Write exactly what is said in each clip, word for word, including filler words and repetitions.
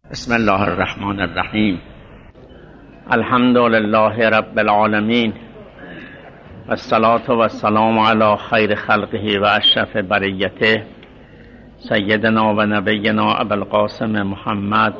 بسم الله الرحمن الرحیم. الحمد لله رب العالمین و الصلاة و السلام علی خیر خلقه و اشرف بریته سیدنا و نبینا ابوالقاسم محمد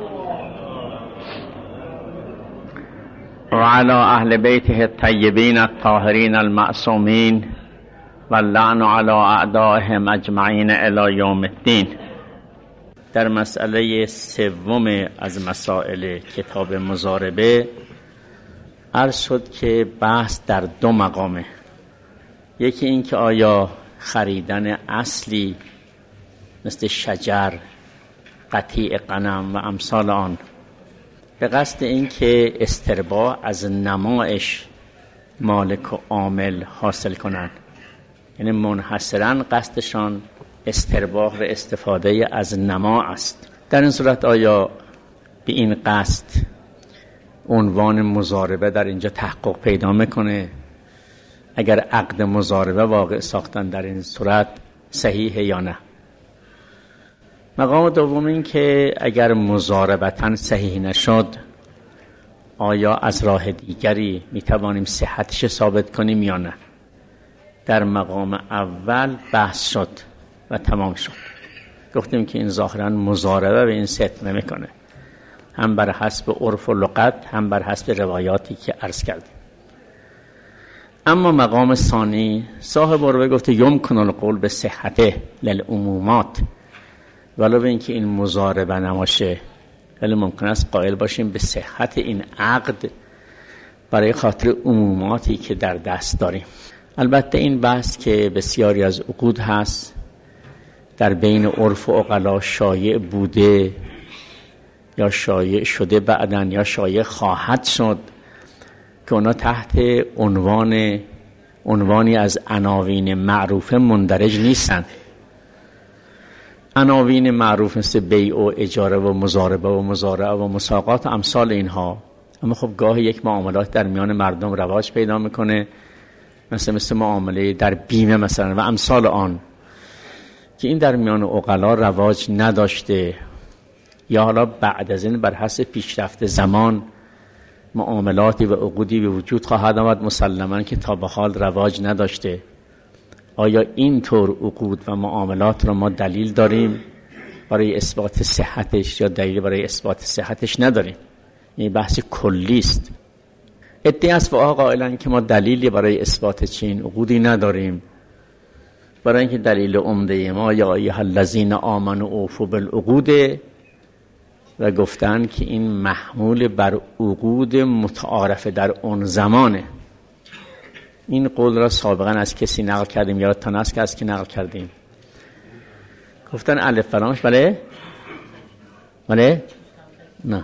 و علی اهل بیته الطیبین الطاهرین المعصومین و اللعن علی اعدائهم اجمعین الی یوم الدین. در مسئله سوم از مسائل کتاب مضاربه عرض شد که بحث در دو مقامه. یکی این که آیا خریدن اصلی مثل شجر، قطیع غنم و امثال آن به قصد این که استرباح از نمایش مالک و عامل حاصل کنند، یعنی منحصراً قصدشان استرباح و استفاده از نما است، در این صورت آیا به این قصد عنوان مضاربه در اینجا تحقق پیدا میکنه؟ اگر عقد مضاربه واقع ساختن در این صورت صحیحه یا نه؟ مقام دوم این که اگر مضاربتاً صحیح نشد آیا از راه دیگری میتوانیم صحتش ثابت کنیم یا نه؟ در مقام اول بحث شد و تمام شد. گفتیم که این ظاهراً مضاربه به این صحت نمیکنه، هم بر حسب عرف و لغت هم بر حسب روایاتی که عرض کردیم. اما مقام ثانی صاحب مروه گفته یمکن القول به صحته للعمومات، ولو به اینکه این مضاربه نماشه ولی ممکن است قائل باشیم به صحت این عقد برای خاطر عموماتی که در دست داریم. البته این بحث که بسیاری از عقود هست در بین عرف و عقلا شایع بوده یا شایع شده بعداً یا شایع خواهد شد که اونا تحت عنوان عنوانی از عناوین معروفه مندرج نیستند. عناوین معروف مثل بیع و اجاره و مضاربه و مزارعه و مساقات و امثال اینها، اما خب گاهی یک معاملات در میان مردم رواج پیدا میکنه، مثل مثل معامله در بیمه مثلا و امثال آن، که این در میان عقلا رواج نداشته یا حالا بعد از این بر حسب پیشرفت زمان معاملاتی و عقودی به وجود خواهد آمد مسلماً که تا به حال رواج نداشته. آیا اینطور عقود و معاملات را ما دلیل داریم برای اثبات صحتش یا دلیل برای اثبات صحتش نداریم؟ این بحث کلی است. ادعای از فقها قائلن که ما دلیلی برای اثبات چین عقودی نداریم، برای اینکه دلیل عمده ما یا ایها الذین آمنوا اوفوا بالعقود و گفتن که این محمول بر عقود متعارفه در اون زمانه. این قول را سابقا از کسی نقل کردیم، یادتان است که از کی نقل کردیم؟ گفتن الف فرامش بله؟ بله؟ نه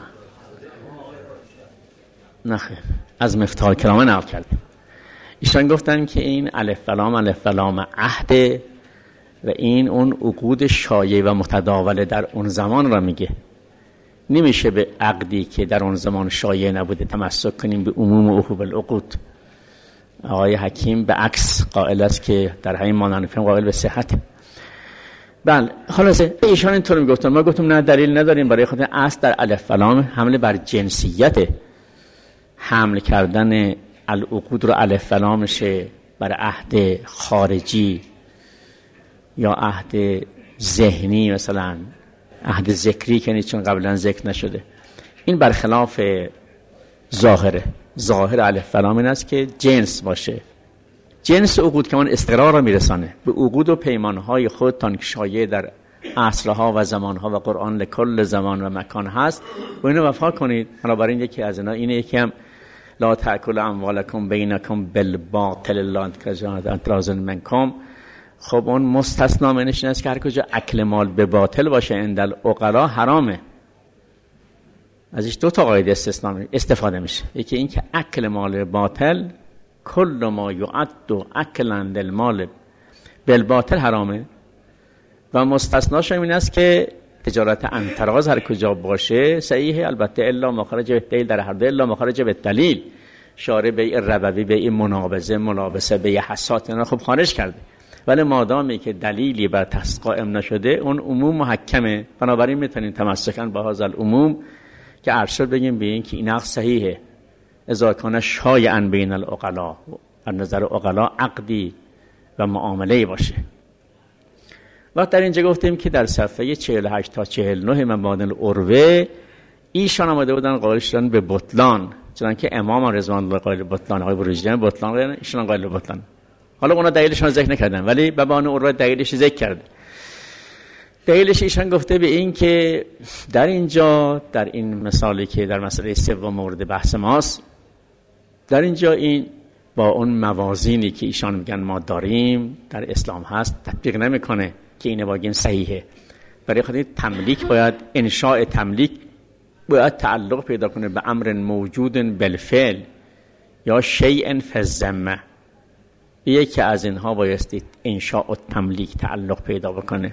نه خیر، از مفتاح کلامه نقل کردیم. ایشان گفتن که این الف فلام الف فلام عهد و این اون عقود شایع و متداول در اون زمان را میگه. نمیشه به عقدی که در اون زمان شایع نبوده تمسک کنیم به عموم اوفوا بالعقود. آقای حکیم به عکس قائل است که در همین مانند قائل به صحت. بله خلاصه ایشان اینطور میگفتن، ما گفتم نه دلیل نداریم برای خاطر اصل در الف فلام حمله بر جنسیت، حمل کردن العقود رو الف فلامشه بر عهد خارجی یا عهد ذهنی، مثلا عهد ذکری که چون قبلا ذکر نشده. این برخلاف ظاهره. ظاهر الف فلام این است که جنس باشه. جنس عقود که من استقرار را میرسانه به عقود و پیمانهای خودتان که شایع در عصرها و زمانها و قرآن لکل زمان و مکان هست و اینو وفا کنید. حالا برای این یکی از اینا اینه، یکی هم لا تأکلوا اموالکم بینکم بالباطل الا ان تراضوا منکم. خب اون مستثنا منش این است که هر کجا اکل مال به باطل باشه عند العقلا حرامه. ازش دو تا قاعده استثنا استفاده میشه. یکی این که اکل مال باطل کل ما یعد اکلا للمال بالباطل حرامه، و مستثناش این است که تجارت انتراز هر کجا باشه صحیحه، البته الا مخرج به دلیل، در هر دو الا مخرج به دلیل. شارع بیع ربوی، بیع منابضه، ملابسه، بیع حسات اینا خب خارج کرده، ولی مادامی که دلیلی بر تخصیص قائم نشده اون عموم محکمه، بنابراین میتونیم تمسکاً با هذا العموم که ارشد بگیم به این که این عقد صحیحه اذا کان شایعاً بین العقلاء، از نظر عقلا عقدی و معامله‌ای باشه. وقت در اینجا گفتیم که در صفحه چهل و هشت تا چهل و نه مبانی العروه ایشان آمده بودن قائل شدن به بطلان، چنانکه امام رضوان الله قائل بطلان، آقای بروجردی بطلان، ایشان قائل بطلان. حالا اونا دلیلشون ذکر نکردن ولی مبانی العروه دلیلش ذکر کرده. دلیلش ایشان گفته به این که در اینجا در این مثالی که در مسئله سوم مورد بحث ماست، در اینجا این با اون موازینی که ایشان میگن ما داریم در اسلام هست تطبیق نمیکنه که اینه باگیم صحیحه. برای خاطر تملیک باید انشاء تملیک باید تعلق پیدا کنه به امر موجود بالفعل یا شیء فی الذمه. یکی از اینها بایستی انشاء و تملیک تعلق پیدا بکنه.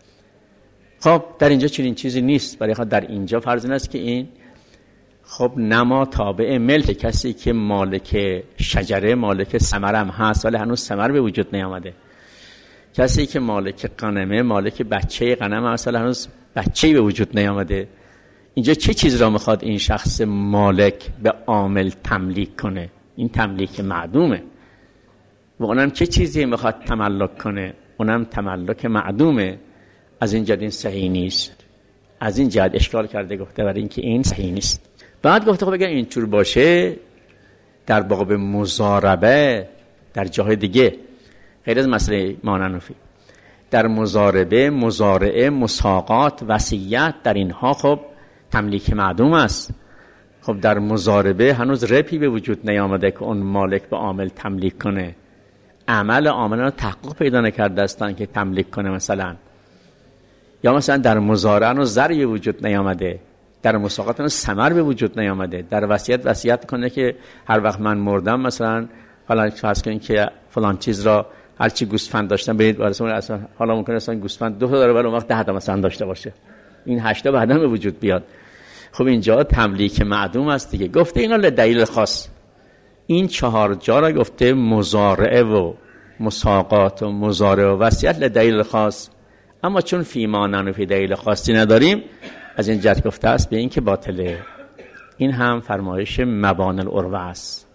خب در اینجا چنین چیزی نیست. برای خاطر در اینجا فرض این است که این خب نما تابع ملک، کسی که مالک شجره مالک ثمر هم هست ولی هنوز ثمر به وجود نیامده، کسی که مالک غنمه مالک بچه غنم هست ولی هنوز بچه‌ای به وجود نیامده. اینجا چه چیز را میخواد این شخص مالک به عامل تملیک کنه؟ این تملیک معدومه. و اونم چه چیزی میخواد تملک کنه؟ اونم تملک معدومه. از این جهت این صحیح نیست. از این جهت اشکال کرده گفته برای اینکه این صحیح نیست. بعد گفته خب اگر اینطور باشه در باب مضاربه در جای دیگه غیر از مسئله ماننفی، در مضاربه، مضارعه، مساقات، وصیت، در اینها خب تملیک معدوم است. خب در مضاربه هنوز ربحی به وجود نیامده که اون مالک به عامل تملیک کنه. عمل عاملان تحقق پیدا نکرده هستن که تملیک کنه. مثلا یا مثلا در مضارعه هنوز زری به وجود نیامده، در مساقات هنوز ثمر به وجود نیامده. در وصیت وصیت کنه که هر وقت من مردم مثلا فلان فرض کنین که فلان چیز را هر چی گوسفند داشتن برید وارثون، اصلا حالا ممکنه اصلا گوسفند دو تا داره ولی اون وقت ده تا مثلا داشته باشه، این هشت تا بعدا به وجود بیاد. خب اینجا تملیک معدوم است دیگه. گفته اینا لدلیل خاص. این چهار جا را گفته مضارعه و مساقات و مضارعه و وصیت لدلیل خاص. اما چون فیما ننفی دلیل خاصی نداریم از این جهت گفته است به این که باطله. این هم فرمایش مبانی العروه است.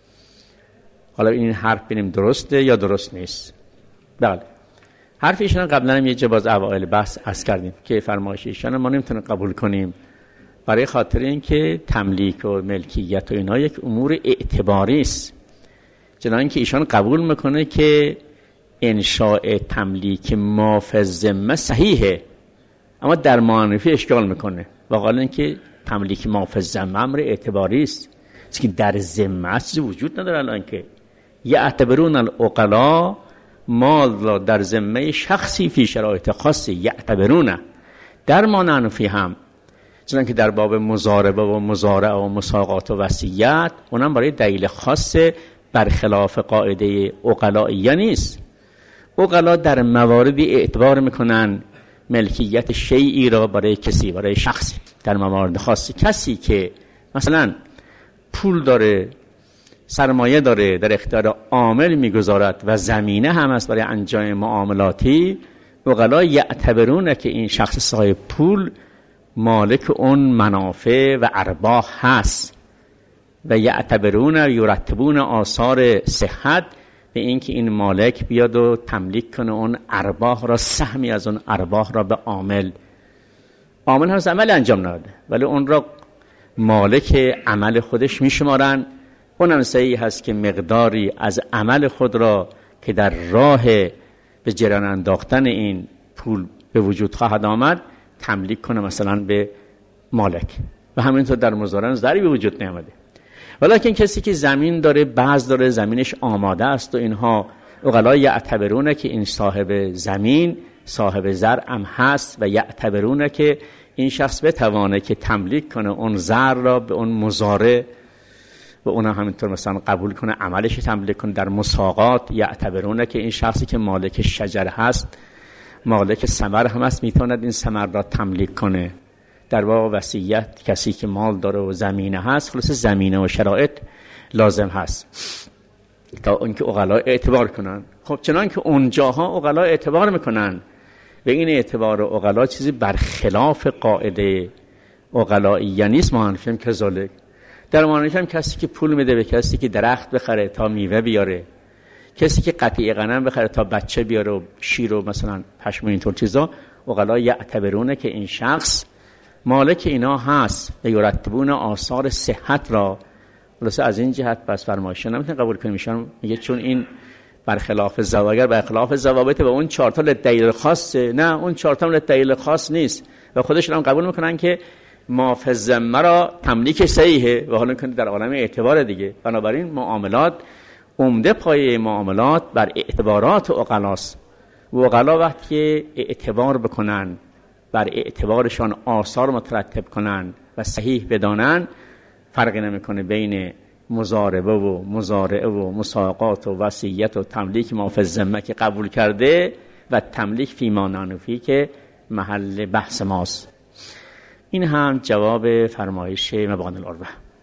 حالا این حرف ببینیم درسته یا درست نیست. بله حرف ایشان قبلا هم یه جا باز اوائل بحث عرض کردیم که فرمایش ایشان ما نمیتونیم قبول کنیم برای خاطر اینکه تملیک و ملکیت و اینا یک امور اعتباری است. چنانکه که ایشان قبول میکنه که انشاء تملیک ما فی الذمه صحیحه، اما در معنفی اشکال میکنه و قال اینکه تملیک ما فی الذمه امر اعتباری است که در ذمه چیزی وجود نداره. الان که یعتبرون العقلاء ما در ذمه شخصی فی شرایط خاصی یعتبرونه. در معنفی هم چنانکه در باب مضاربه و مضارعه و مساقات و وصیت اونم برای دلیل خاص برخلاف قاعده عقلائیه نیست. عقلا در مواردی اعتبار میکنن ملکیت شیئی را برای کسی، برای شخصی در موارد خاصی. کسی که مثلا پول داره، سرمایه داره، در اختیار عامل میگذارد و زمینه هم است برای انجام معاملاتی، عقلا یعتبرونه که این شخص صاحب پول مالک اون منافع و ارباح هست و یعتبرون یرتبون آثار صحت به این که این مالک بیاد و تملیک کنه اون ارباح را، سهمی از اون ارباح را به عامل. عامل هنوز عمل انجام نداده ولی اون را مالک عمل خودش میشمارن. اون هم صحیح هست که مقداری از عمل خود را که در راه به جریان انداختن این پول به وجود خواهد آمد تملیک کنه مثلا به مالک و همینطور در مضارعه ضرری به وجود نیامده. ولیکن کسی که زمین داره، بعض داره، زمینش آماده است و اینها عقلا یعتبرونه که این صاحب زمین صاحب زرع هم هست و یعتبرونه که این شخص بتوانه که تملیک کنه اون زرع را به اون مزارع و اون همینطور مثلا قبول کنه عملش تملیک کنه. در مساقات یعتبرونه که این شخصی که مالک شجر هست مالک ثمر هم هست میتواند این ثمر را تملیک کنه. در واقع وصیت کسی که مال داره و زمینه هست، خلاص زمینه و شرایط لازم هست. تا اینکه عقلا اعتبار کنن. خب چنان که اونجاها عقلا اعتبار میکنن و این اعتبار عقلا چیزی برخلاف قاعده عقلائیه نیست. ما هنفیم که ذالک در معنی هم کسی که پول میده به کسی که درخت بخره تا میوه بیاره، کسی که قطعه غنم بخره تا بچه بیاره و شیر و مثلا پشم و اینطور چیزا، عقلا یعتبرونه که این شخص مالک اینا هست و یرتبون آثار صحت را. خلاصه از این جهت پس فرمایشون نمیتونن قبول کنیم. ایشان میگه چون این برخلاف زواگر برخلاف ضوابط و اون چهار تا دلیل خاصه، نه اون چهار تا دلیل خاص نیست و خودشون هم قبول میکنن که ما فی الذمه را تملیک صحیحه و حالا کنه در عالم اعتبار دیگه. بنابراین معاملات عمده پایه معاملات بر اعتبارات عقلاست و عقلا وقتی اعتبار بکنن بر اعتبارشان آثار مترتب کنن و صحیح بدانن، فرقی نمیکنه بین مضاربه و مزارعه و مساقات و وصیت و تملیک ما فی الذمه که قبول کرده و تملیک فی ما نانفی که محل بحث ماست. این هم جواب فرمایش مبانی العروه.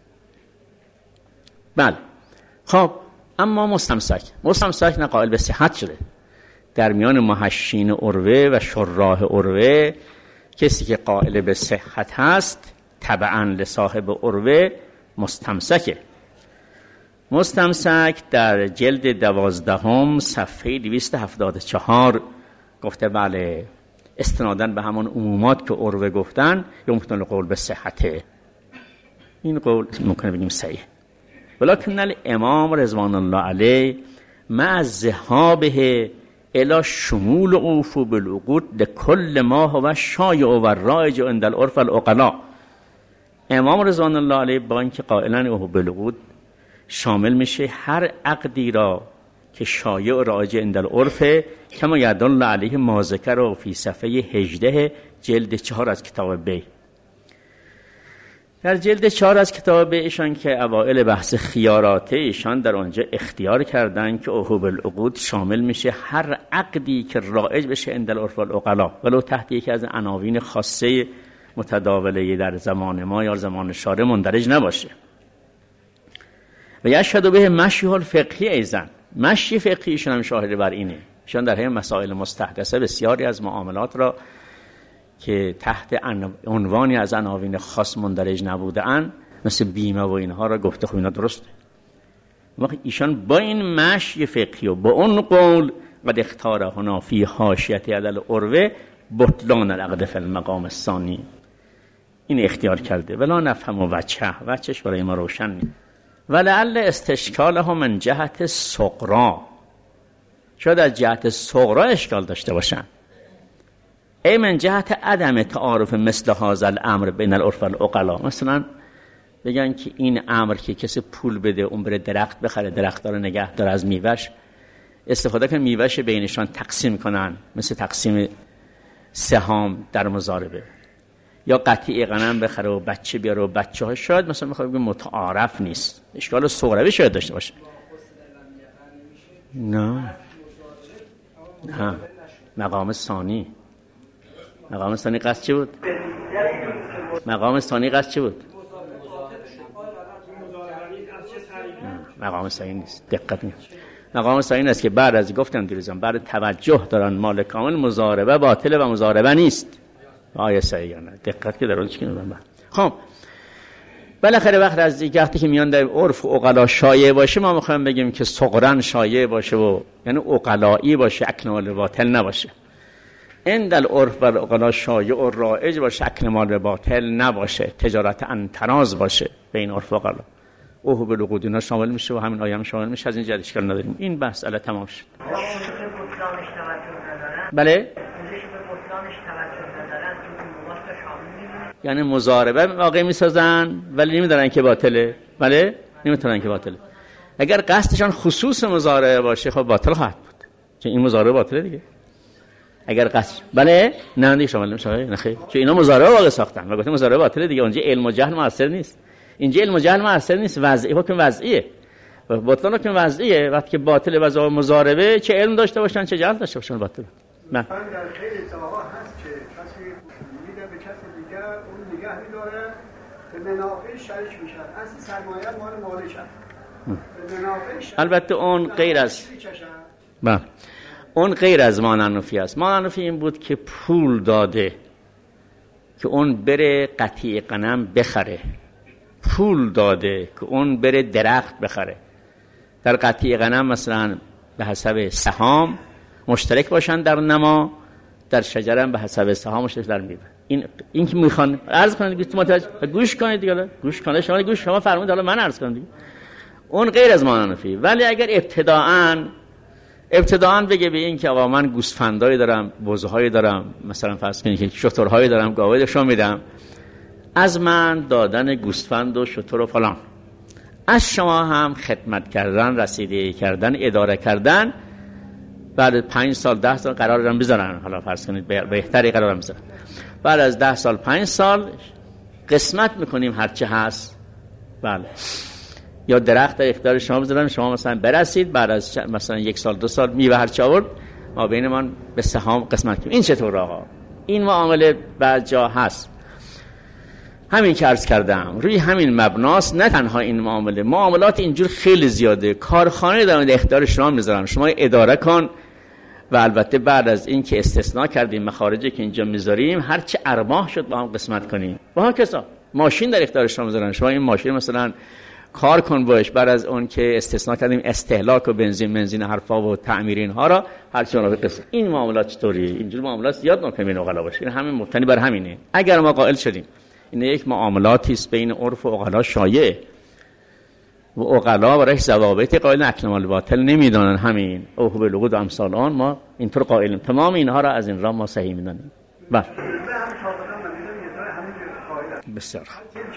بله خب اما مستمسک مستمسک نه قائل به صحت شده. در میان محشین عروه و شراح عروه کسی که قائل به صحت هست تبعا لصاحب عروه مستمسکه. مستمسک در جلد دوازدهم صفحه دویست و هفتاد و چهار گفته بله استناداً به همون عمومات که عروه گفتن یمکن القول به صحته. این قول ممکنه بگیم صحیح. ولکن الامام رضوان الله علیه مع ذهابه الى شمول اوفو بالعقود لكل ما هو شایع و رایج عند العرف العقلاء. امام رضوان الله علیه با اینکه قائلن اوفو بالعقود شامل میشه هر عقدی را که شایع و رایج عند العرف، کما یدل علیه ما ذکر فی صفحه هجده جلد چهار از کتاب بی. در جلد چهار از کتاب بی ایشان که اوائل بحث خیاراته ایشان در آنجا اختیار کردن که اوهو بالعقود شامل میشه هر عقدی که رایج بشه عند العرف والعقلاء ولو تحت یکی از عناوین خاصه متداوله در زمان ما یا زمان شارع مندرج نباشه. و یشهد به مشیه الفقهی ایضا، مشی فقهی ایشان هم شاهد بر اینه. ایشان در همین مسائل مستحدثه بسیاری از معاملات را که تحت عنوانی از عناوین خاص مندرج نبودن مثل بیمه و اینها را گفته خب اینا درسته. وقتی ایشان با این مشی فقهی و با اون قول قد اختار هنا فی حاشیه عدل عروه بطلان العقد فی المقام الثانی، این اختیار کرده. ولا نفهم و وجه وجهش برای ما روشن نیست. ولعل استشکاله من جهت صغرا، شاید از جهت صغرا اشکال داشته باشن. ای من جهت عدم تعارف مثل هذا الامر بین العرف والعقلاء، مثلا بگن که این امر که کسی پول بده اون بره درخت بخره، درخت داره نگه داره، از میوهش استفاده کنه، میوهش بینشان تقسیم کنن مثل تقسیم سهام در مضاربه، یا قطعه غنم بخره و بچه بیاره و بچه ها، شاید مثلا میخواد بگه متعارف نیست، اشکال صغروی شاید داشته باشه. نه نه مقام ثانی، مقام ثانی قصد چی بود؟ مقام ثانی قصد چی بود؟ مقام ثانی نیست، دقت کنید. مقام ثانی است که بعد از گفتم دیروزم بعد توجه دارن مال کامل مضاربه باطله و مضاربه نیست. آیه صحیح نه، دقت که در اون چی کنم. خب بالاخره وقت از دیگه وقتی که میان در عرف و عقلا شایع باشه ما میخوایم بگیم که صغرا شایع باشه و یعنی عقلایی باشه، اکنمال باطل نباشه. عند العرف و عقلا شایع و رایج باشه، اکنمال باطل نباشه، تجارت انتراز باشه بین عرف و عقلا. اوه بالعقود اینا شامل میشه و همین آیه هم شامل میشه. از این جهت اشکال نداریم. این بحث الان تمام شد. بله یعنی مضاربه واقع میسازن ولی نمیدونن که باطله. بله نمیتونن که باطله. اگر قصدشان خصوص مضاربه باشه خب باطل خواهد بود، چون این مضاربه باطله دیگه. اگر قصد بله نه دیگه شامل نمیشه. نه خیر، چون اینا مضاربه واقع ساختن و گفتن مضاربه باطله دیگه. اونجا علم و جهل موثر نیست. اینجا علم و جهل موثر نیست، وضعی حکم وضعیه و باطل حکم وضعیه. وقتی که باطل و مضاربه چه علم داشته باشن چه جهل داشته باشن باطل. نه در خیلی جاها هست که کسی میده به کسی دیگر، اون نگه می‌داره به منافع شریک میشن، اصل سرمایه مال مالک است. البته اون غیر از با. اون غیر از مانعنفی است. مانعنفی این بود که پول داده که اون بره قطیع غنم بخره، پول داده که اون بره درخت بخره. در قطیع غنم مثلا به حسب سهام مشترک باشن در نما، در شجره هم به حسب سهام مشترک در میوه. این این که میخوان عرض کنید دیگه، متوجه گوش کنید دیگه، گوش کنید شما گوش شما فرمودید، حالا من عرض کنم دیگه. اون غیر از مانعنفی. ولی اگر ابتداءً ابتداءً بگه به این که آقا من گوسفندایی دارم، بزهایی دارم، مثلا فرض کنید که شترهایی دارم، گاوی شما میدم، از من دادن گوسفند و شتر و فلان، از شما هم خدمت کردن، رسیدگی کردن، اداره کردن، بعد پنج سال ده سال قرار دارم بذارن، حالا فرض کنید بهتری قرار دارم بذارن، بعد از ده سال پنج سال قسمت میکنیم هر چه هست. بله، یا درخت در اختیار شما بذارن، شما مثلا برسید بعد از مثلا یک سال دو سال میوه هر چه آورد ما بین من به سهام قسمت کنیم. این چطور آقا؟ این معامله بعض جا هست. همین که عرض کردم روی همین مبناست. نه تنها این معامله، معاملات اینجور خیلی زیاده. کارخانه دارن اختیار شما میذارن، شما اداره کن، و البته بعد از این که استثناء کردیم مخارجی که اینجا میذاریم هر چه ارباح شد با هم قسمت کنیم. با هم کسا ماشین در اختیار شما میذارن، شما این ماشین مثلا کار کن باش، بعد از اون که استثناء کردیم استهلاک و بنزین بنزین حرفا و تعمیر اینها را هر چه اون قسم. این معاملات چطوریه؟ اینجور معاملات زیاد نکنیم عقلا باشه. این همین مبتنی بر همینه. اگر ما قائل شدیم این یک معاملاتی است بین عرف و عقلا شایع و عقلا برایش ضوابط قائل اکل مال باطل نمیدونن، همین او به لغود و امثال آن ما اینطور قائلیم. تمام اینها را از این راه ما صحیح میدونیم. بله بسیار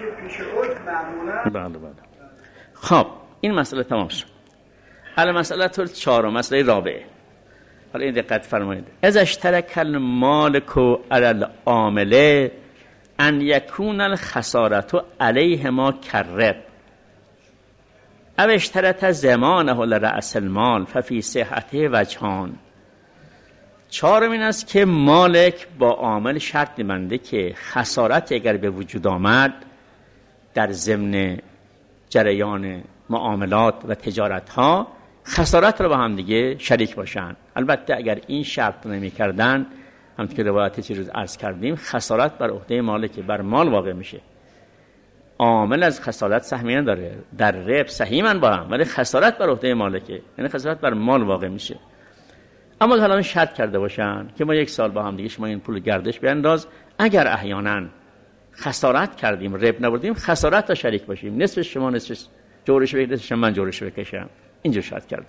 بله بله. خب این مسئله تمام شد. حالا مسئله تو چهارم، مسئله رابعه. حالا این دقت فرمایید. از اشترک المالک علی العامله ان یکون الخسارت علیه ما کرب او اشترط زمانه لرأس المال ففی صحته وجهان. چهارم این است که مالک با عامل شرط می‌بنده که خسارت اگر به وجود آمد در ضمن جریان معاملات و تجارت ها، خسارت رو با هم دیگه شریک باشن. البته اگر این شرط نمی کردن، همونطور که روایت چیز عرض کردیم، خسارت بر عهده مالک بر مال واقع میشه. عامل از خسارت سهمی نداره، در ربح سهیمن با هم، ولی خسارت بر عهده مالکه، یعنی خسارت بر مال واقع میشه. اما حالا شرط کرده باشن که ما یک سال با هم دیگه شما این پول گردش بیانداز، اگر احیانا خسارت کردیم، ربح نبردیم، خسارت تا شریک باشیم، نصف شما نصف جورش بکشید، نصف من جورش بکشم. اینجور شرط کرد.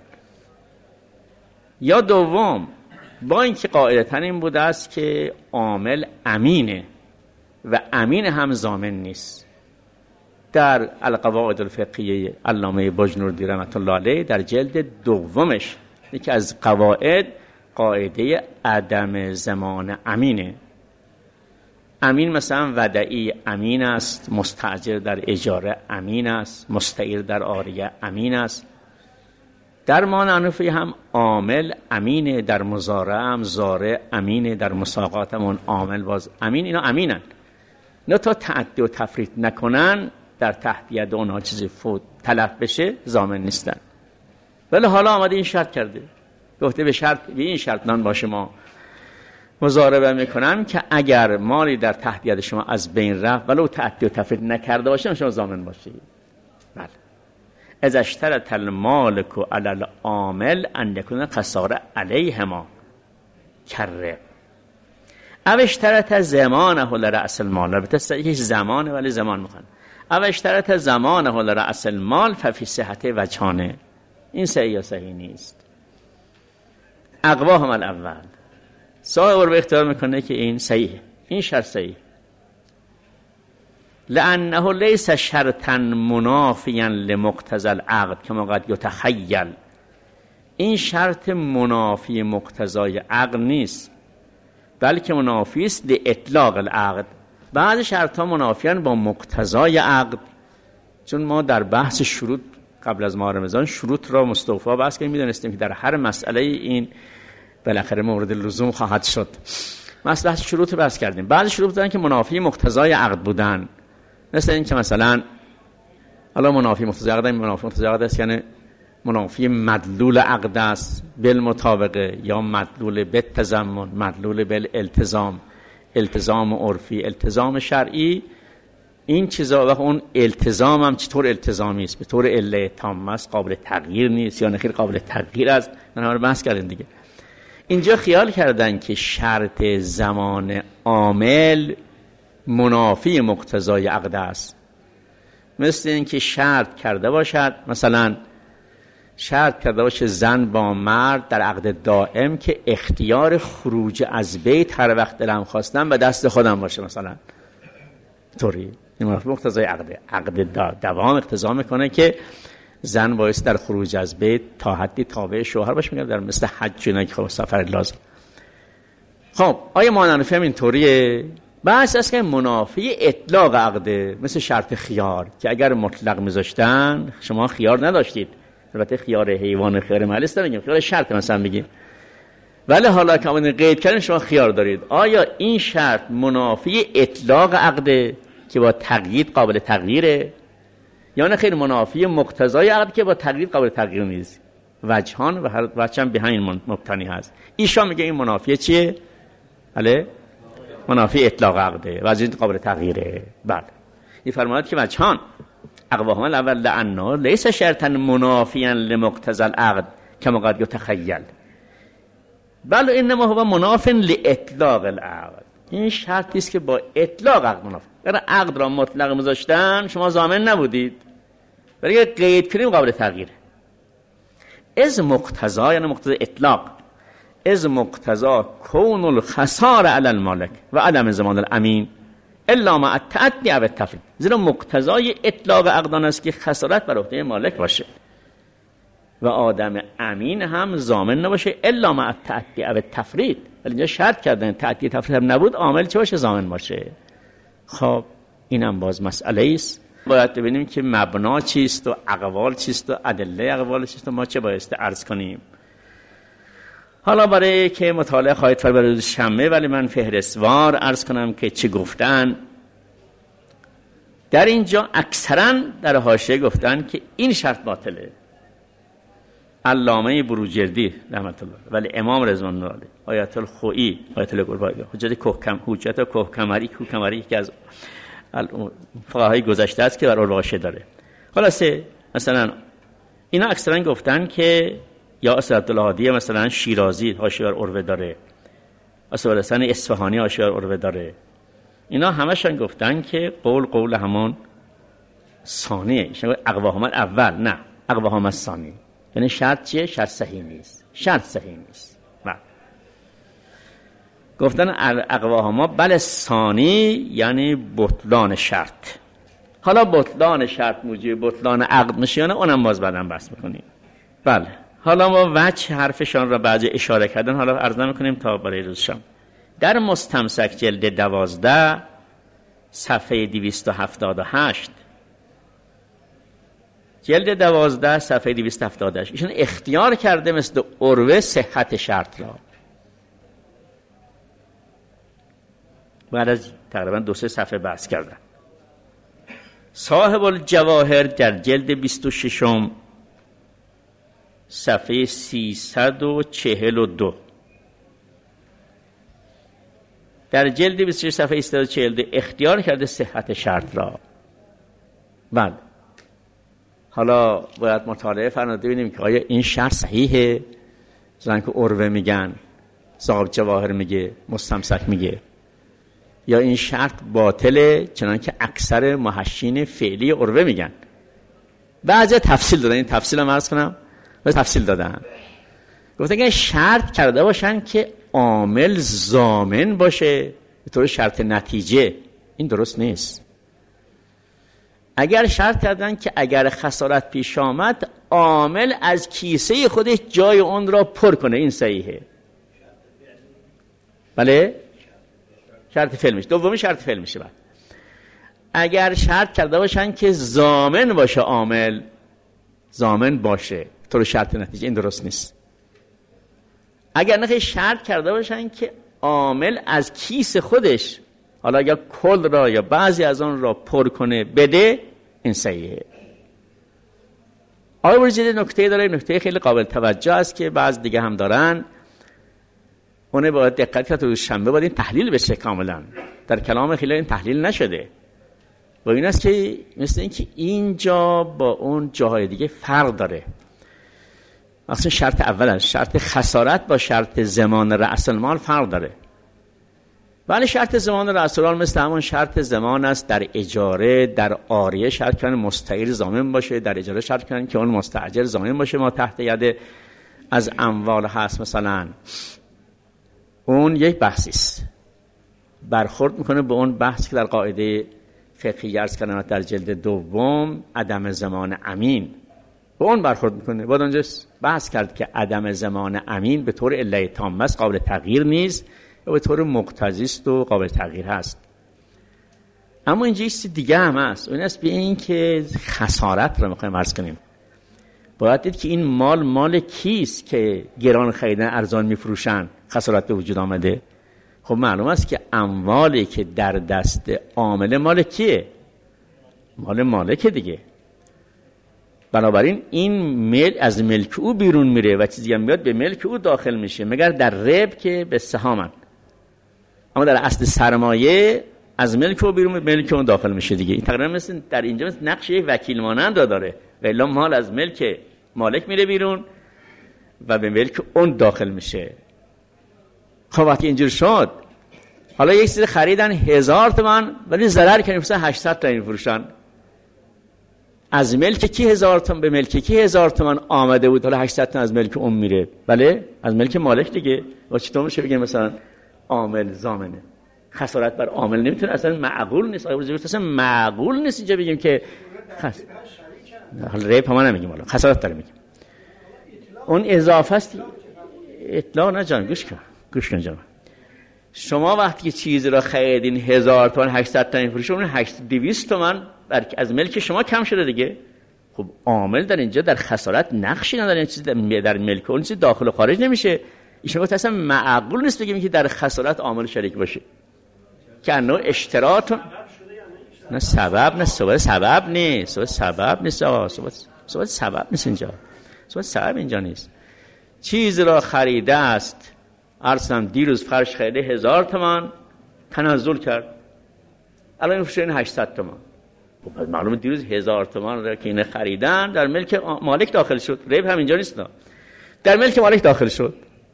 یا دوم، با اینکه قاعدتاً این بوده است که عامل امینه و امین هم ضامن نیست. در القواعد الفقهیه علامه بجنوردی رحمت الله علیه در جلد دومش یکی از قواعد قاعده عدم ضمان امینه. امین مثلا ودعی امین است، مستاجر در اجاره امین است، مستعیر در عاریه امین است. در مانعنفی هم عامل امینه، در مزارع هم زارع امینه، در مساقات هم عامل باز امین. اینا امینن، نه تا تعدی و تفرید نکنن در تحت ید اونها چیزی فوت تلف بشه ضامن نیستن. ولی حالا آمده این شرط کرده، گفته به شرط به این شرط نان باشه ما مضاربه میکنم که اگر مالی در تحت ید شما از بین رفت ولو تعدی و تفرید نکرده باشه شما ضامن باشید. بله. از اشترط المالک علی العامل ان یکون خساره علیهما کره او اشترط زمانه لرأس المال. البته صحیح زمانه ولی زمان میخوان. او اشترط زمانه لرأس المال ففی صحته وجهانه. این صحیح یا صحیح نیست. اقواهم الاول صاحب رو اختیار میکنه که این صحیحه، این شرط صحیح، لانه لیس شرطا منافیا لمقتضى العقد کما قد یتخیل. این شرط منافی مقتضای عقد نیست، بلکه منافی است لاطلاق العقد. بعضی شرط ها منافیان با مقتضای عقد. چون ما در بحث شروط قبل از ماه رمضان شروط را مستوفا بحث کردیم، میدونستیم که در هر مسئله این بالاخره مورد لزوم خواهد شد. مثلا شروط بحث کردیم. بعضی شروط دارن که منافی مقتضای عقد بودن، مثل این که مثلا حالا منافی مقتضای عقد، منافی مقتضای عقد است یعنی منافی مدلول عقد است بالمطابقه، یا مدلول بالتضمن، مدلول بالالتزام، التزام عرفی، التزام شرعی. این چیزا و اون التزام هم چطور التزامی است؟ به طور عله تامه است، قابل تغییر نیست یا نه خیر قابل تغییر است. من هم رو بحث کردیم دیگه. اینجا خیال کردن که شرط زمان عامل منافی مقتضای عقد است. مثل این که شرط کرده باشد، مثلا شرط کرده باشه زن با مرد در عقد دائم که اختیار خروج از بیت هر وقت دلم خواستم به دست خودم باشه، مثلا طوری. این منافی مقتضای عقده. عقد دوام اقتضا میکنه که زن باعث در خروج از بیت تا حدی تابع شوهر باشه، میگه در مثل حج اینا که خب سفر لازم. خب آیا ما نفهم این طوریه؟ بحث است که منافی اطلاق عقده، مثل شرط خیار که اگر مطلق میذاشتن شما خیار نداشتید. البته خیار حیوان خیار محلی است نمیگیم، خیار شرط مثلا بگیم، ولی حالا که اون قید کردن شما خیار دارید. آیا این شرط منافی اطلاق عقده که با تقیید قابل تغییره، یا نه خیر منافی مقتضای عقد که با تقیید قابل تغییر نیست؟ وجهان و هر وجه هم به همین مبتنی هست. ایشان میگه این منافی چیه؟ بله منافی اطلاق عقده، وجه قابل تغییره. بله این فرماید که وجهان اقواهما الاول لانه لیس شرطا منافیا لمقتضى العقد كما قد يتخيل بل انما هو مناف لاطلاق العقد. این شرطی است که با اطلاق عقد منافی. اگر عقد را مطلق میذاشتن شما ضامن نبودید، ولی اگر قید کنیم قابل تغییره. از مقتضا یعنی مقتضا اطلاق، از مقتضا کون الخسار علی المالک و عدم زمان الامین الا مع التعدی و التفرید. زیرا مقتضای اطلاق عقدان است که خسارت بر عهده مالک باشه و آدم امین هم ضامن نباشه الا مع التعدی و التفرید. ولی اینجا شرط کردن تعدی تفرید هم نبود، عامل چه باشه؟ ضامن باشه. خب اینم باز مسئله است، باید ببینیم که مبنا چیست و اقوال چیست و ادله اقوال چیست و ما چه بایسته عرض کنیم. حالا برای که مطالعه خواهید فرد برای روز شنبه، ولی من فهرستوار عرض کنم که چه گفتن. در اینجا اکثرا در حاشیه گفتن که این شرط باطله. علامه بروجردی رحمت الله، ولی امام رضوان الله علیه، آیت الخوئی، آیت القربانی، حجت کوکم حجت کوکمری کوکمری که از فقهای گذشته است که بر الواشه داره. خلاصه مثلا اینا اکثرا گفتن که یا اسد عبدالله هادی مثلا شیرازی حاشیه بر عروه داره، اسد حسن اصفهانی حاشیه بر عروه داره. اینا همشون گفتن که قول قول همون ثانیه، اقواهما اول، نه اقواهما ثانی. یعنی شرط چیه؟ شرط صحیح نیست، شرط صحیح نیست. بله گفتن اقواهما بله ثانی یعنی بطلان شرط. حالا بطلان شرط موجب بطلان عقد میشه یا نه، اونم باز بعداً بحث میکنیم. بله حالا ما وجه حرفشان را بعضی اشاره کردن، حالا عرض نمیکنیم تا برای روز شام. در مستمسک جلد دوازده صفحه دویست و هفتاد و هشت، جلد دوازده صفحه دویست و هفتاد و هشت، ایشون اختیار کرده مثل عروه صحت شرط را. بعد از تقریبا دو سه صفحه بحث کردن. صاحب الجواهر در جلد بیست و ششم صفحه سیصد و چهل و دو، در جلد بیست و شش صفحه سیصد و چهل و دو اختیار کرده صحت شرط را. بله حالا باید مطالعه فرمایید ببینیم که آیا این شرط صحیحه؟ زن که عروه میگن، صاحب جواهر میگه، مستمسک میگه، یا این شرط باطله چنانکه اکثر محشین فعلی عروه میگن. بعضی تفصیل دادن، این تفصیل هم عرض کنم، بعضی تفصیل دادن، گفتن که شرط کرده باشن که عامل ضامن باشه به طور شرط نتیجه. این درست نیست. اگر شرط کردن که اگر خسارت پیش آمد عامل از کیسه خودش جای اون را پر کنه، این صحیحه. بله شرط فعل میشه، دومی شرط فعل میشه. بعد اگر شرط کرده باشن که ضامن باشه، عامل ضامن باشه طور شرط نتیجه، این درست نیست. اگر نه شرط کرده باشن که عامل از کیس خودش، حالا یا کل را یا بعضی از آن را پر کنه بده، این صحیحه. آقای بروجردی نکته داره، نکته خیلی قابل توجه است که بعض دیگه هم دارن. اونه باید دقت کرد روز شنبه باید این تحلیل بشه کاملا. در کلام خیلی این تحلیل نشده. و این است که مثل این که اینجا با اون جاهای دیگه فرق داره. اصلا شرط اول شرط خسارت با شرط زمان رأس المال فرق داره. ولی شرط زمان رأس المال مثل همون شرط زمان است در اجاره، در عاریه شرط کردن مستعیر ضامن باشه، در اجاره شرط کردن که اون مستاجر ضامن باشه، ما تحت ید از اموال هست مثلا. اون یک بحثی است، برخورد میکنه به اون بحث که در قاعده فقهی عرض کردم در جلد دوم عدم زمان امین، به اون برخورد میکنه. بعد اونجا بحث کرد که عدم زمان امین به طور علت تام است، قابل تغییر نیست، و به طور مقتضی است و قابل تغییر هست. اما اینجا چیز دیگه هم هست، اون است به این که خسارت رو میخوایم عرض کنیم. باید دید که این مال مال کیست که گران خریدن ارزان میفروشن، خسارت به وجود آمده. خب معلوم است که اموالی که در دست عامل مال کیه؟ مال مالک دیگه. بنابراین این مل از ملک او بیرون میره و چیزی هم میاد به ملک او داخل میشه، مگر در رب که به سهامن. اما در اصل سرمایه از ملک او بیرون به ملک اون داخل میشه دیگه. این تقریبا مثل در اینجا مثل نقش یک وکیل مانند را داره، و الا مال از ملک مالک میره بیرون و به ملک اون داخل میشه. خب وقتی اینجور شد، حالا یک چیز خریدن هزار تومان ولی ضرر کردن مثلا هشتصد تومان فروشن. از ملک کی هزار تومان به ملک کی هزار تومان آمده بود، حالا هشتصد تومان از ملک اون میره. بله از ملک مالک دیگه. و چطور میشه بگیم مثلا عامل ضامنه؟ خسارت بر عامل نمیتونه، اصلا معقول نیست. آقای بزرگ اصلا معقول نیست اینجا بگیم که خس... حالا ریپ هم نمیگیم، حالا خسارت داره میگیم. اون اضافه است. اطلاع نه جان، گوش کن گوش کن جان. شما وقتی که چیزی را خریدین هزار تومان هشتصد تومان فروش، اون دویست تومان از ملک شما کم شده دیگه. خب عامل در اینجا در خسارت نقشی نداره، این چیز در ملک اون چیز داخل و خارج نمیشه. ایشون گفت اصلا معقول نیست بگیم که در خسارت عامل شریک باشه، که انه اشتراط نه سبب نه سبب سبب نیست سبب نیست آقا سبب سبب سبب نیست اینجا سبب سبب اینجا نیست. چیز را خریده است، ارسم دیروز فرش خریده هزار تومان تنزل کرد، الان این فروشین هشتصد تومان. خب معلومه دیروز هزار تومان را که اینه خریدن در ملک مالک داخل شد. ریب هم اینجا نیست، در ملک مالک داخل شد.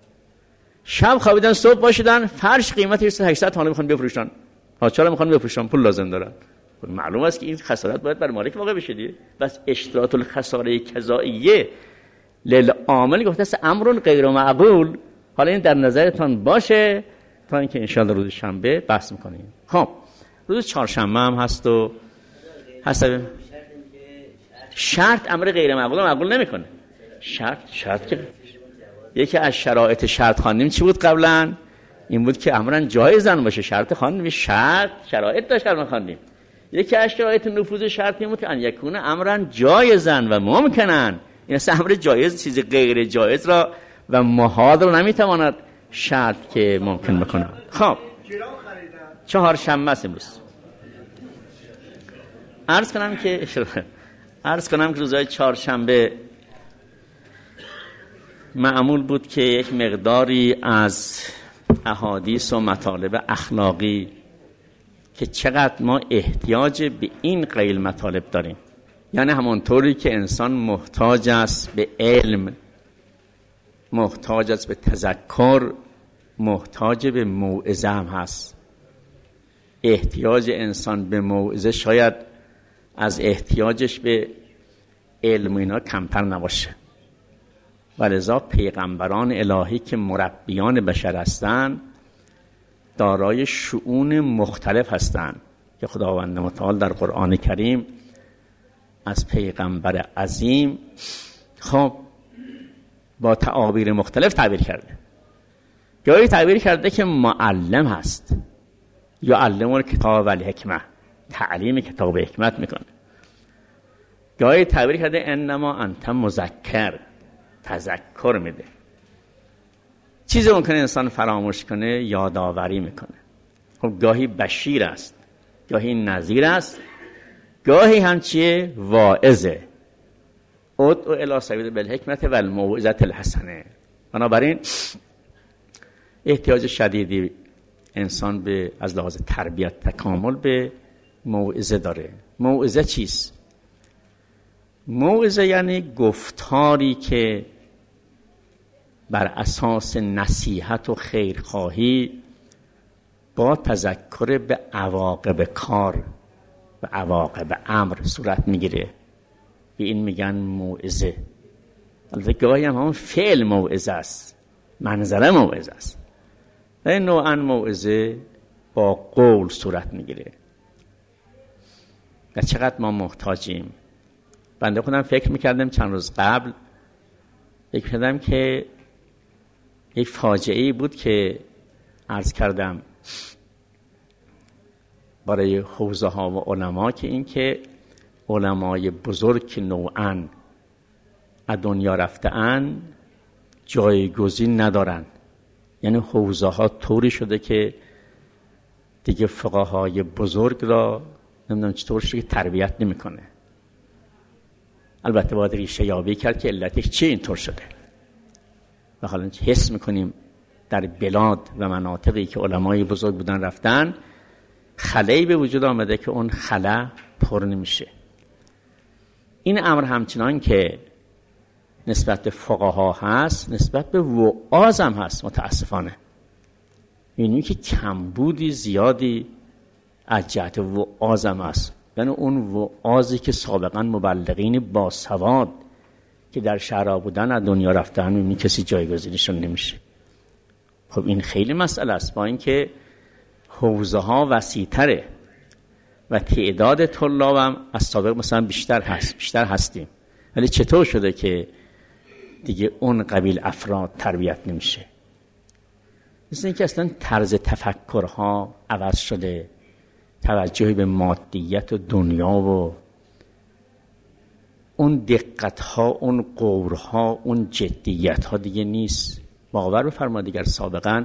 شب خوابیدن صبح باشیدن فرش قیمتش هشتصد تومان میخوان بفروشن. ها چرا میخوان بفروشن؟ پول لازم دارن. معلوم است که این خسارت باید بر مالک واقع بشه دیگه. بس اشتراط الخساره کذائیه للعامل گفته است امر غیر معقول. حالا این در نظرتان باشه تا اینکه ان شاءالله روز شنبه بحث میکنیم. خب روز چهارشنبه هم هست و حسب شرط امر غیر معقول معقول نمیکنه. شرط شرط که یکی از شرایط شرط خواندیم چی بود قبلا؟ این بود که امرا جایزن باشه. شرط خواندیم، شرط شرایط داشت قبلا خواندیم. یکی از شرایط نفوذ شرط این بود که ان یکون امرا جایزن و ممکنن. این است امر جایز چیز غیر جایز را و محال رو نمیتواند شرط که ممکن بکنه. خب چهارشنبه است امروز. عرض کنم که عرض کنم که روزهای چهارشنبه معمول بود که یک مقداری از احادیث و مطالب اخلاقی که چقدر ما احتیاج به این قیل مطالب داریم، یعنی همونطوری که انسان محتاج است به علم، محتاج است به تذکر، محتاج به موعظه هم هست. احتیاج انسان به موعظه شاید از احتیاجش به علم اینا کمتر نباشه. ولذا پیغمبران الهی که مربیان بشر هستند دارای شؤون مختلف هستند که خداوند متعال در قرآن کریم از پیغمبر عظیم خب با تعابیر مختلف تعبیر کرده. گاهی تعبیر کرده که معلم هست، یا علم الکتاب و الحکمه، تعلیم کتاب و حکمت میکنه. گاهی تعبیر کرده انما انت مذکر، تذکر میده. چیزی ممکنه انسان فراموش کنه یادآوری میکنه. خب گاهی بشیر است، گاهی نذیر است، گاهی هم چیه؟ واعظه. ادعو الی سبیل بالحکمت و الموعظة الحسنه. بنابراین احتیاج شدیدی انسان به از لحاظ تربیت تکامل به موعظه داره. موعظه چیست؟ موعظه یعنی گفتاری که بر اساس نصیحت و خیرخواهی با تذکر به عواقب کار و عواقب امر صورت میگیره. به این میگن موعظه. البته گاهی هم همون فعل موعظه است، منظره موعظه است. این نوعاً موعظه با قول صورت میگیره. و چقدر ما محتاجیم. بنده خودم فکر میکردم چند روز قبل، فکر کردم که یک فاجعه‌ای بود که عرض کردم برای حوزه ها و علما، که این که علمای بزرگ که نوعاً از دنیا رفته‌اند جایگزین ندارن. یعنی حوزه ها طوری شده که دیگه فقهای بزرگ را نمیدونم چطور شده که تربیت نمیکنه. البته باید ریشه یابی کرد که علتش چی اینطور شده. و حالا حس میکنیم در بلاد و مناطقی که علمای بزرگ بودن رفتن، خلایی به وجود آمده که اون خلا پر نمیشه. این امر همچنان که نسبت به فقها هست، نسبت به وعاظ هم هست. متاسفانه اینی که کمبودی زیادی از جهت وعاظ هم هست. یعنی اون وعاظی که سابقا مبلغین با سواد که در شهرها بودن از دنیا رفتن، می‌بینی کسی جایگزینشون نمیشه. خب این خیلی مسئله است. با اینکه حوزه ها وسیع‌تره و تعداد طلاب هم از سابق مثلا بیشتر هست بیشتر هستیم، ولی چطور شده که دیگه اون قبیل افراد تربیت نمیشه؟ مثل اینکه اصلا طرز تفکرها عوض شده، توجهی به مادیت و دنیا و اون دقتها، اون قورها، اون جدیتها دیگه نیست. باور بفرمایید دیگر سابقا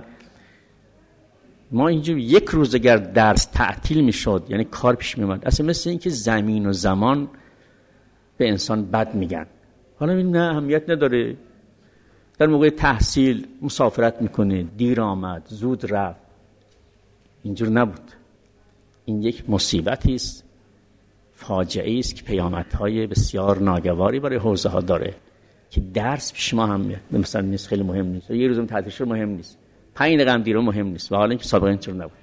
ما اینجور یک روز اگر درس تعطیل میشد، یعنی کار پیش میومد، اصلا مثل اینکه زمین و زمان به انسان بد میگن. حالا این نه اهمیت نداره، در موقع تحصیل مسافرت میکنه، دیر آمد، زود رفت. اینجور نبود. این یک مصیبتی است، فاجعه‌ای است که پیامدهای بسیار ناگواری برای حوزه ها داره که درس پیش ما هم مثلا نیست، خیلی مهم نیست. یه روزم تعطیل شد مهم نیست، پنج دقیقه هم دیر مهم نیست. و حالا اینکه سابقا اینطور نبود.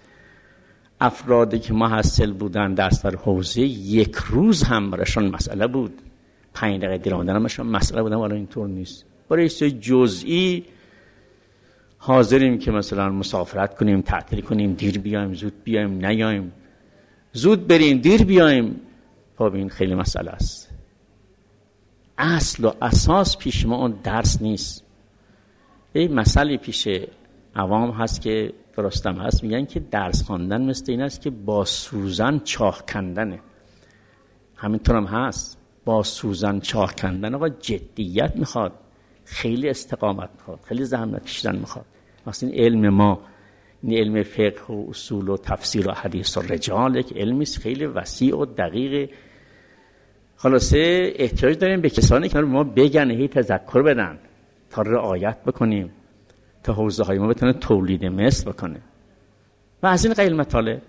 افرادی که محصل بودن درس در حوزه یک روز هم برایشان مسئله بود، پنج دقیقه دیر آمدن هم برایشان مسئله بود. حالا اینطور نیست. برای چیز جزئی حاضریم که مثلا مسافرت کنیم، تعطیل کنیم، دیر بیایم، زود بیایم، نیایم، زود بریم، دیر بیایم. خب این خیلی مسئله است. اصل و اساس پیش ما اون درس نیست. این مسئله پیش عوام هست که درستم هست، میگن که درس خواندن مثل این است که با سوزن چاه کندنه. همینطور هم هست. با سوزن چاه کندن آقا جدیت میخواد، خیلی استقامت میخواد، خیلی زحمت کشیدن میخواد. مثلا این علم ما، این علم فقه و اصول و تفسیر و حدیث و رجال، یک علمی است خیلی وسیع و دقیق. خلاصه احتیاج داریم به کسانی که ما بگن، هی تذکر بدن تا رعایت بکنیم، تا حوزه های ما بتونه تولید مثل بکنه. و از این قبیل مطالب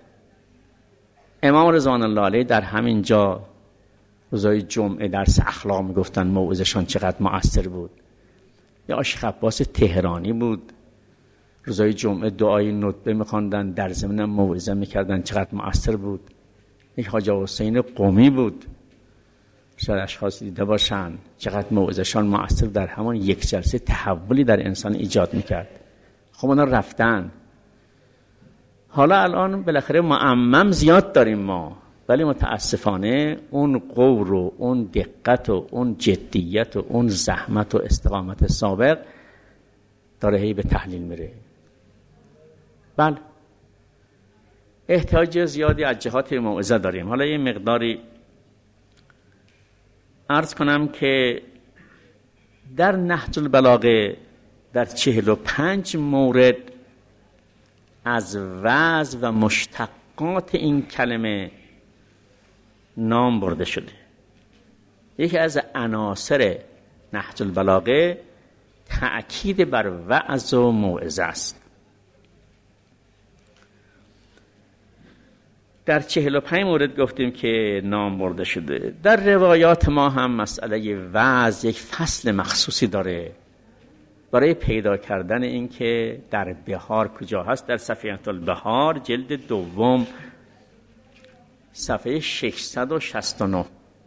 امام رضوان الله علیه در همین جا روزای جمعه درس اخلاق میگفتن، موعظه‌شان چقدر مؤثر بود. یا شیخ عباس تهرانی بود، روزای جمعه دعای ندبه میخواندن، در ضمن موعظه میکردن، چقدر مؤثر بود. یک حاج حسین قمی بود، شاید اشخاص دیده باشن، چقدر موعظه‌شان مؤثر در همان یک جلسه تحولی در انسان ایجاد میکرد. خب اونا رفتن. حالا الان بالاخره معمم زیاد داریم ما، ولی متاسفانه اون قور و اون دقت و اون جدیت و اون زحمت و استقامت سابق داره هی به تحلیل میره. بله احتیاج زیادی از جهات موعظه داریم. حالا یه مقداری عرض کنم که در نهج البلاغه در چهل و پنج مورد از وعظ و مشتقات این کلمه نام برده شده. یکی از عناصر نهج البلاغه تأکید بر وعظ و موعظه است. در چهل و پنج مورد گفتیم که نام برده شده. در روایات ما هم مسئله وعظ یک فصل مخصوصی داره برای پیدا کردن این که در بحار کجا هست. در سفینه البحار جلد دوم صفحه ششصد و شصت و نه،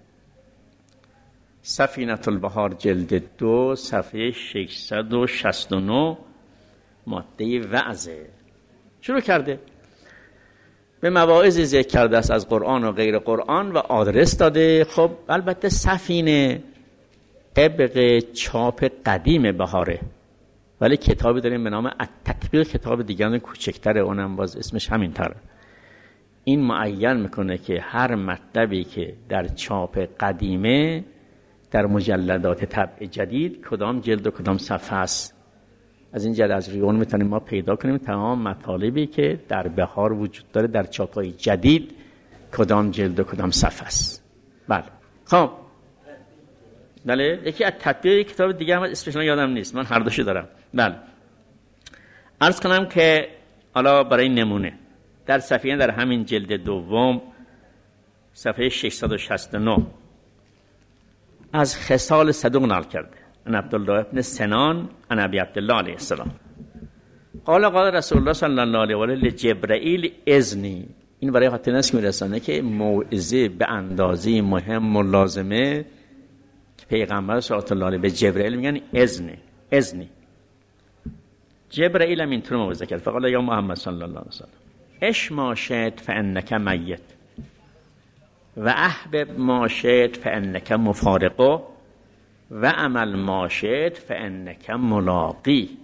سفینه البحار جلد دو صفحه ششصد و شصت و نه ماده وعظه. شروع کرده به مواعظ ذکر کرده است از قرآن و غیر قرآن و آدرس داده. خب البته سفینه طبق چاپ قدیم بهاره، ولی کتابی داریم به نام التطبیق، کتاب دیگه کوچکتره، اونم باز اسمش همین طره. این معین میکنه که هر مطلبی که در چاپ قدیمه در مجلدات طبع جدید کدام جلد و کدام صفحه است. از این جهت از روی اون میتونیم ما پیدا کنیم تمام مطالبی که در بهار وجود داره در چاپ‌های جدید کدام جلد و کدام صفحه است. بله خب بله یکی از تطبیق کتاب دیگه هم اسمش یادم نیست، من هر دوشو دارم. بله عرض کنم که حالا برای نمونه در صفحه در همین جلد دوم صفحه ششصد و شصت و نه از خصال صدوق نقل کرده ان عبدالله ابن سنان ان ابی عبدالله علیه السلام قال قال رسول الله صلی الله علیه و آله لجبرائیل اذنی. این برای خاطر نست میرسانه که موعظه به اندازه مهم و لازمه که پیغمبر صلی الله علیه به جبرائیل میگن اذنی اذنی. جبرائیل هم اینطور موعظه کرد فقال یا محمد صلی الله علیه و سلم اش ما شئت فانک میت و احبب ما شئت فانک مفارقه و عمل ما شئت فانک ملاقی.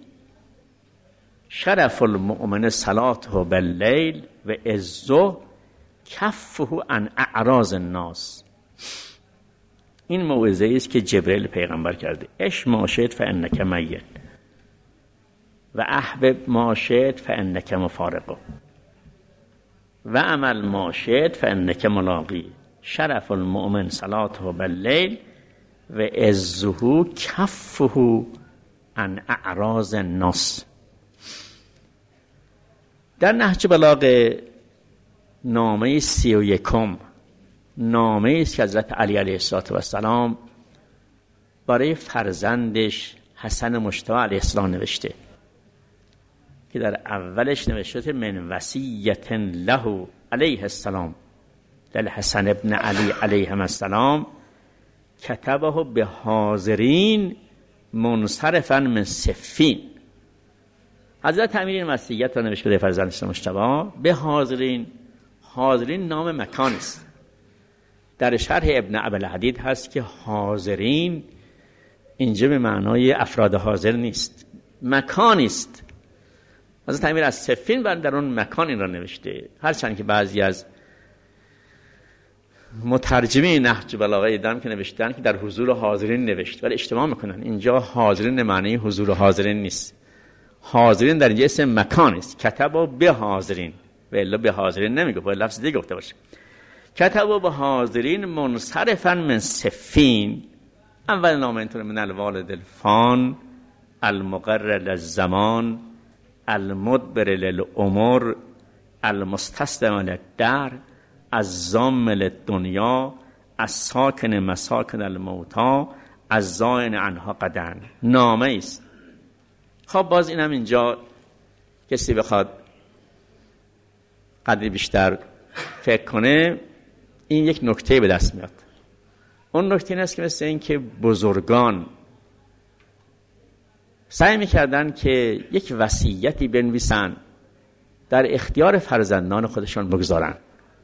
شرف المؤمن صلاته باللیل و عزه کفه عن اعراض الناس. این موعظه است که جبرئیل پیغمبر کرده. اش ما شئت فانک میت و احبب ما شئت فانک مفارقه و عمل ما شئت فانک ملاقی. شرف المؤمن صلاته باللیل و عزه کفه عن اعراض الناس. در نهج بلاغه نامه سی و یکم نامه است که حضرت علی علیه السلام برای فرزندش حسن مجتبی علیه السلام نوشته که در اولش نوشته من وصیت له علیه السلام للحسن ابن علی علیه السلام کتبه به حاضرین منصرفا من صفین. حضرت امیر این وصیت را نوشته به فرزندش مجتبی به حاضرین. حاضرین نام مکان است. در شرح ابن ابوالحدید هست که حاضرین اینجا به معنای افراد حاضر نیست، مکانی است. حضرت امیر از صفین بر در اون مکان این را نوشته. هرچند که بعضی از مترجمی نهج بلاغه دیدم که نوشتن که در حضور حاضرین نوشت، ولی اشتباه میکنن. اینجا حاضرین معنی حضور حاضرین نیست. حاضرین در اینجا اسم مکان است. کتبا به حاضرین و الا به حاضرین نمیگه، باید لفظ دیگه گفته باشه. کتبا به حاضرین منصرفا من صفین. اول نام اینطور من الوالد الفان المقرر للزمان المدبر للامور المستسلم للدهر الضام للدنیا الساکن مساکن الموتی الزائن عنها قدن. نامه است. خب باز اینم اینجا کسی بخواد قدری بیشتر فکر کنه این یک نکته به دست میاد. اون نکته این است که مثل این که بزرگان سعی میکردن که یک وصیتی بنویسن در اختیار فرزندان خودشان بگذارن.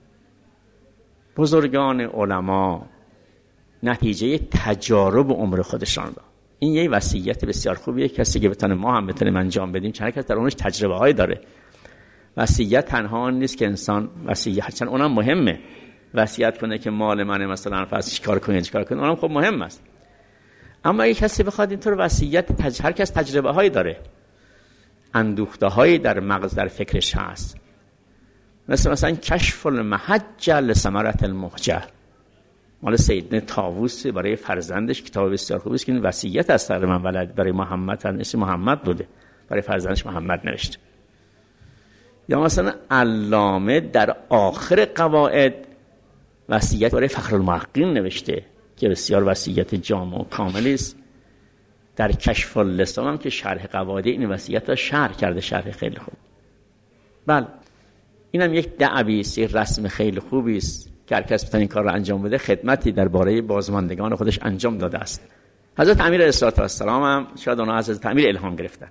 بزرگان علما نتیجه تجارب عمر خودشان را. این یه وصیت بسیار خوبیه، کسی که بتونه ما هم بتونیم انجام بدیم، چون هر کس در اونش تجربه هایی داره. وصیت تنها نیست که انسان وصیت، چون اونم مهمه وصیت کنه که مال منه مثلا پس چیکار کنه چیکار کنه، اونم خب مهم است. اما اگه کسی بخواد اینطور وصیت تج... هر کس تجربه هایی داره، اندوخته هایی در مغز در فکرش هست، مثل مثلا کشف المحجه لثمرة المهجه. مال سیدنا طاووس برای فرزندش کتاب بسیار خوبی است که این وصیت از سر من ولد برای محمد، اسم محمد بوده، برای فرزندش محمد نوشته. یا مثلا علامه در آخر قواعد وصیت برای فخرالمحققین نوشته که بسیار وصیت جامع و کاملی است. در کشف اللسان هم که شرح قواعد این وصیت را شرح کرده، شرح خیلی خوب. بله اینم یک دعوی است، یک رسم خیلی خوبی است که هر کس بتونه این کار را انجام بده، خدمتی درباره بازماندگان خودش انجام داده است. حضرت امیر علیه السلام هم شاید اونها از حضرت امیر الهام گرفتن.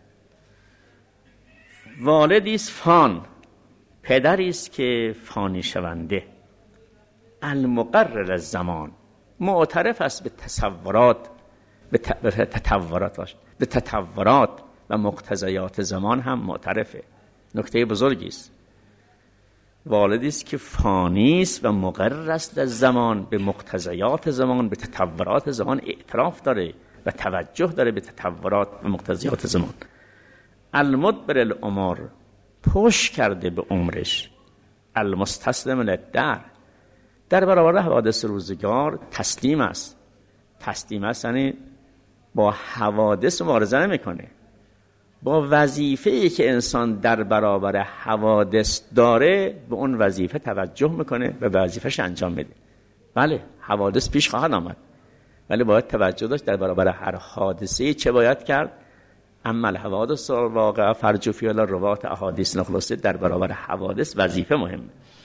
والدی است فان، پدری است که فانی شونده، المقرر الزمان، معترف است به تصورات، به تطورات به تطورات و مقتضیات زمان هم معترفه. نکته بزرگی است. والدی است که فانی است و مقرر است در زمان، به مقتضیات زمان، به تطورات زمان اعتراف داره و توجه داره به تطورات و مقتضیات زمان. المدبر الامر، پشت کرده به عمرش. المستسلم للدهر، در برابر حوادث روزگار تسلیم است. تسلیم است یعنی با حوادث مبارزه نمیکنه، با وظیفه‌ای که انسان در برابر حوادث داره به اون وظیفه توجه میکنه و به وظیفه‌اش انجام میده. بله حوادث پیش خواهد آمد، ولی باید توجه داشت در برابر هر حادثه‌ای چه باید کرد. اما الحوادث واقعا فرجو فی الروات احادیث نخلصه، در برابر حوادث وظیفه مهمه.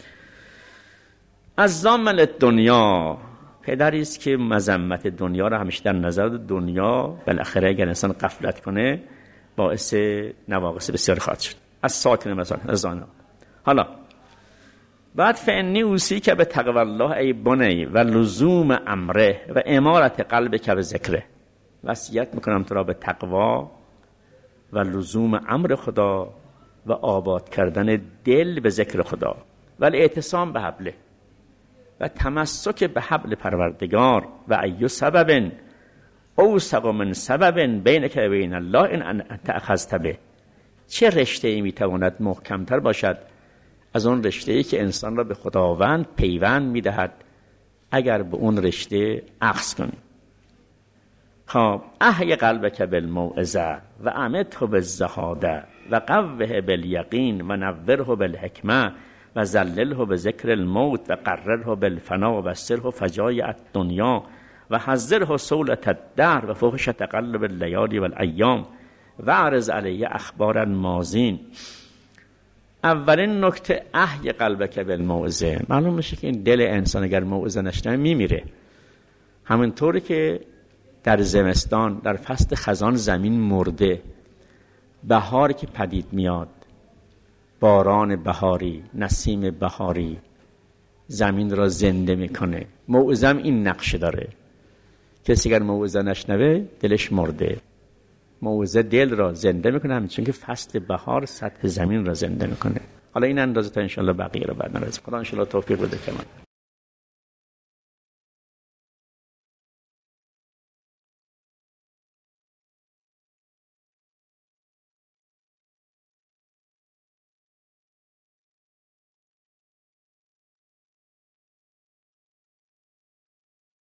از زامن دنیا، پدری است که مذمت دنیا را همیشه در نظر دنیا، بالاخره اگر انسان غفلت کنه باعث نواقص بسیار خواهد شد. از ساکن مثلا از آنها. حالا بعد فعنی اوسی که به تقوی الله ای بنی و لزوم امره و امارت قلب که به ذکره، وصیت میکنم تو را به تقوا و لزوم امر خدا و آباد کردن دل به ذکر خدا و الاعتصام به حبله و تمسک به حبل پروردگار و ایو سبب اوثق من سبب بینک و بین الله ان انت اخذت به. چه رشته ای میتواند محکمتر باشد از اون رشته ای که انسان را به خداوند پیوند میدهد اگر به اون رشته اخذ کنی. خب احی قلبک بالموعظه و امته بالزهاده و قوه بالیقین و نوره بالحکمه و ذلله به ذکر الموت و قرره بالفنا و سره فجایع الدنیا و حذره سولة الدهر و فحش تقلب اللیالی والایام و عرض علیه اخبار الماضین. اولین نکته احی قلبک بالموعظه. معلوم میشه که این دل انسان اگر موعظه نشنوه میمیره. همینطوری که در زمستان در فصل خزان زمین مرده، بهار که پدید میاد، باران بهاری، نسیم بهاری زمین را زنده میکنه. موعظه هم این نقش داره. کسی اگر موعظه نشنوه دلش مرده. موعظه دل را زنده میکنه، همچون که فصل بهار سطح زمین را زنده میکنه. حالا این اندازه تا انشالله بقیه رو بعد نرسیم. خدا انشالله توفیق بده که من